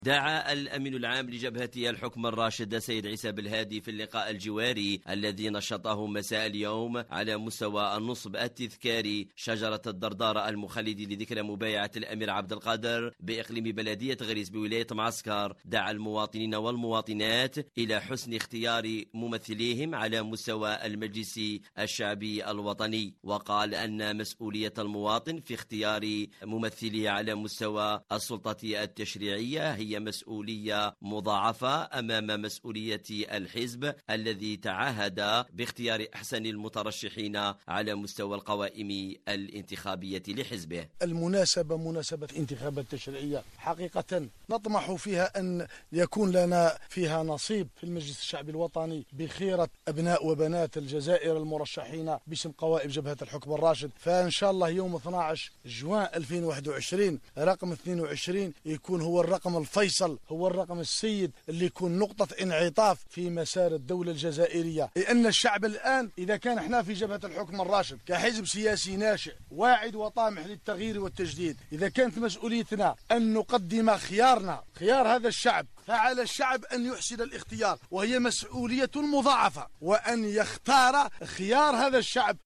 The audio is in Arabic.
دعا الأمين العام لجبهة الحكم الراشد سيد عيسى بالهادي في اللقاء الجواري الذي نشطه مساء اليوم على مستوى النصب التذكاري شجرة الدردارة المخلد لذكرى مبايعة الأمير عبد القادر بإقليم بلدية غريس بولاية معسكر، دعا المواطنين والمواطنات إلى حسن اختيار ممثليهم على مستوى المجلس الشعبي الوطني، وقال أن مسؤولية المواطن في اختيار ممثله على مستوى السلطة التشريعية هي مسؤولية مضاعفة أمام مسؤولية الحزب الذي تعهد باختيار أحسن المترشحين على مستوى القوائم الانتخابية لحزبه. المناسبة مناسبة انتخابات تشريعية حقيقة نطمح فيها أن يكون لنا فيها نصيب في المجلس الشعبي الوطني بخيرة أبناء وبنات الجزائر المرشحين باسم قوائم جبهة الحكم الراشد. فإن شاء الله يوم 12 جوان 2021 رقم 22 يكون هو الرقم الفيصل، هو الرقم السيد اللي يكون نقطة انعطاف في مسار الدولة الجزائرية، لأن الشعب الآن إذا كان احنا في جبهة الحكم الراشد كحزب سياسي ناشئ واعد وطامح للتغيير والتجديد، إذا كانت مسؤوليتنا أن نقدم خيارنا خيار هذا الشعب، فعلى الشعب أن يحسن الاختيار، وهي مسؤولية مضاعفة، وأن يختار خيار هذا الشعب